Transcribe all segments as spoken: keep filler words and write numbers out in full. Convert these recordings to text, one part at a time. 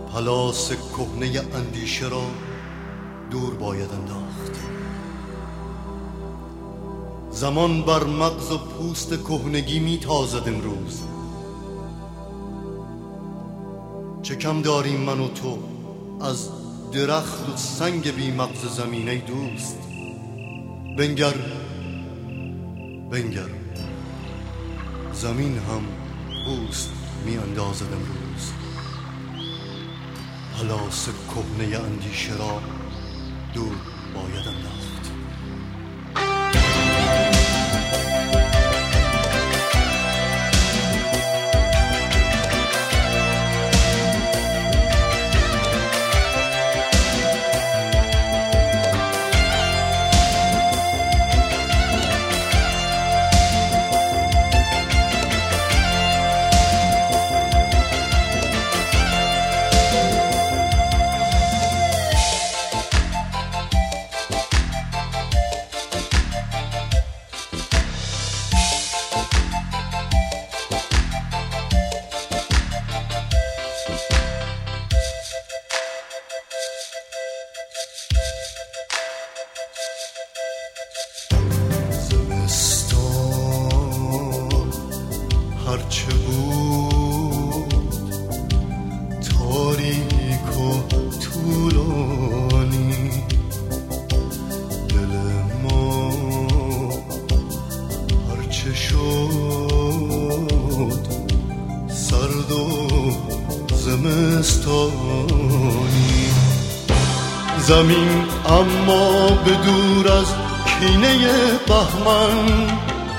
پلاس کهنه اندیشه را دور باید انداخت. زمان بر مغز و پوست کهنگی می تازد امروز. چه کم داریم من و تو از درخت و سنگ بی مغز زمینه دوست. بنگر بنگر زمین هم پوست می اندازد امروز. پلاس کهنه اندیشه را دور باید انداخت. هرچه بود تاریک و طولانی، دل ما هرچه شد سرد و زمستانی. زمین اما به دور از کینه بهمن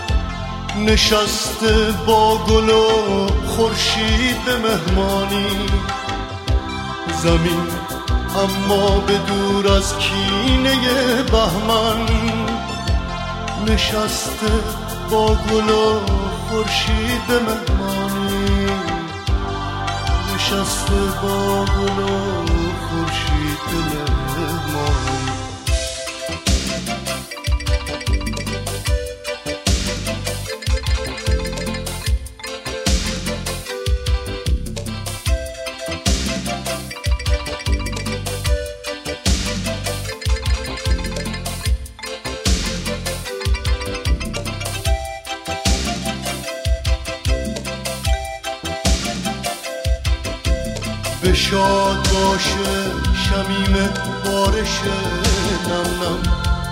نشسته با گل و خورشید به مهمانی. زمین اما به دور از کینه بهمن نشسته با گل و خورشید به مهمانی. نشسته با گل و خورشید به مهمانی. بشاد باشه شمیم بارش نم نم،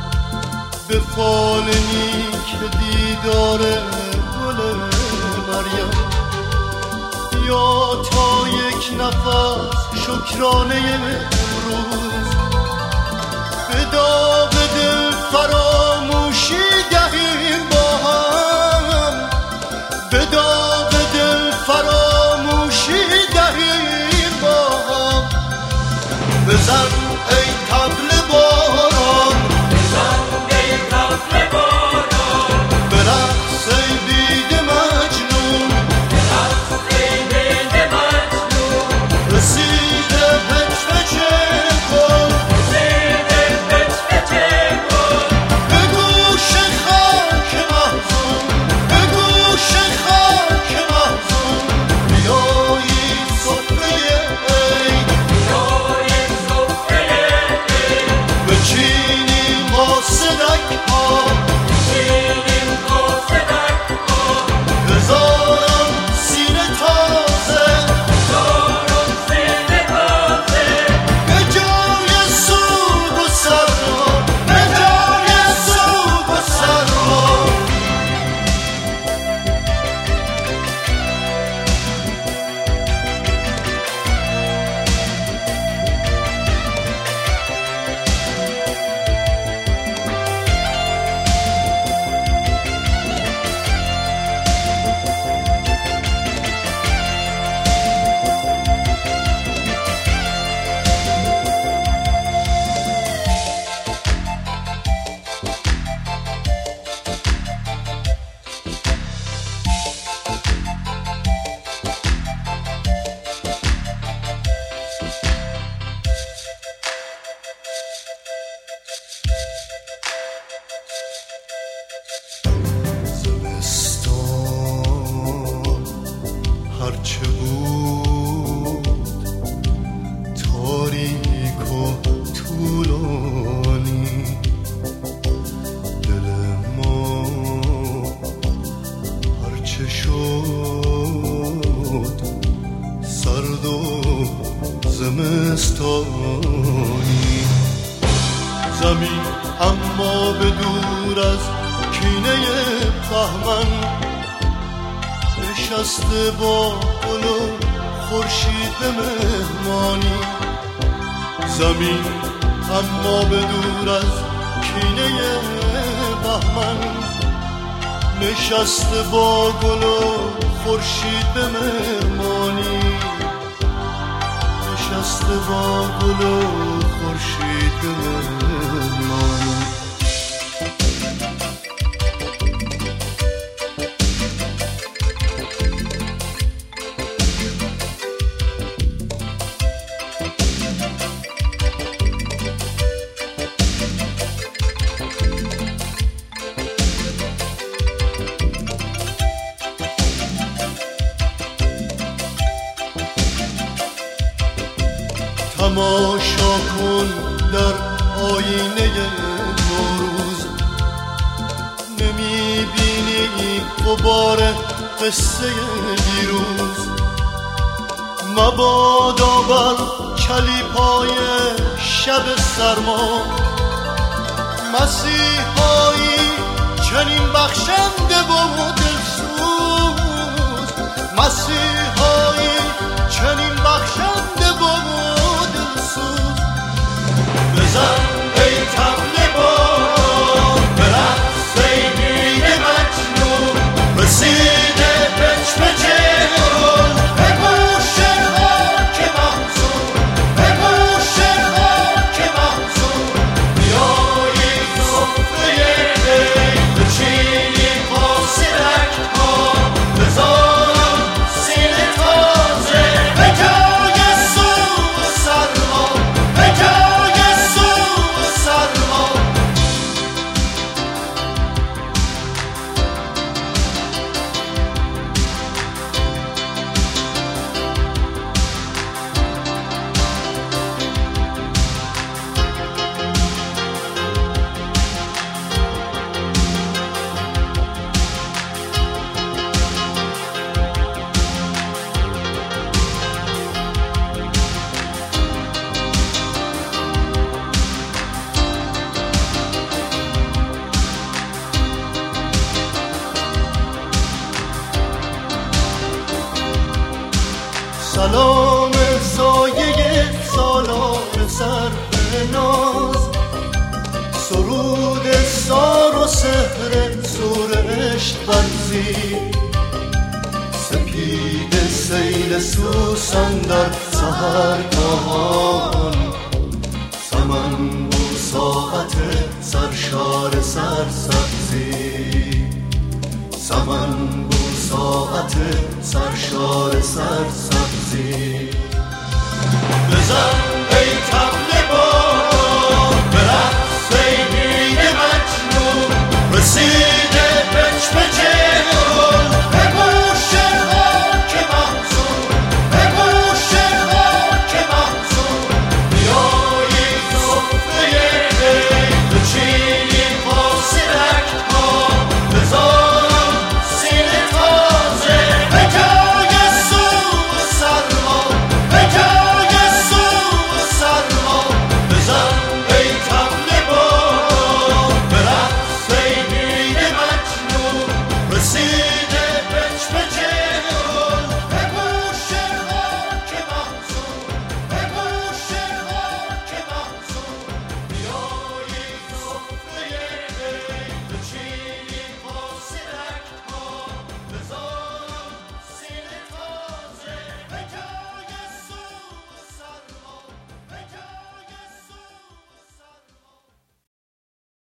به فال نیک دیدار گل مریم. یا تا یک نفس شکرانه امروز به داغ دل فراموشی دهیم با هم. به داغ دل فراموشی دهیم با هم. بزن ای طبل باران، بزن ای طبل باران، برقص ای بید مجنون، برقص ای بید مجنون. رسیده پچ‌پچه کن، رسیده پچ‌پچه کن. به گوش خاک محزون، به گوش خاک محزون. بیایی سفره عید، بیایی سفره عید. بچینیم با صدک‌ها، بچینیم با صدک‌ها. هزاران سینه تازه، هزاران سینه تازه. به جای سوگ و سرما، به جای سوگ و سرما. زمستان هرچه بود چه شد سرد و زمستانی زمین اما به دور از کینه بهمن نشسته با گل و خورشید به مهمانی زمین اما به دور از کینه بهمن نشسته با گل و خورشید به مهمانی نشسته با گل و خورشید به مهمانی تماشا کن در آینه نوروز نمیبینی غبار قصه دیروز مبادا بر کلیپای شب سرما مسیحایی چنین بخشنده و دلسوز مسیحایی چنین بخشنده و بزن ای طبل باد برقص ای بید مجنون رسیده پچ پچه گل به گوش خاک محزون به گوش خاک محزون بیایی سفره عید بچینیم پاسرک ها بذارم سینه تازه به جای سوز و سرما به جای سلام سایه سالار سر به ناز سرود سار و سحر سور عشق ورزی سپید سیل سوسن در سحرگاهان سمن بو ساعت سرشار سرسبزی سمن بو ساعت سرشار سرسبزی بزن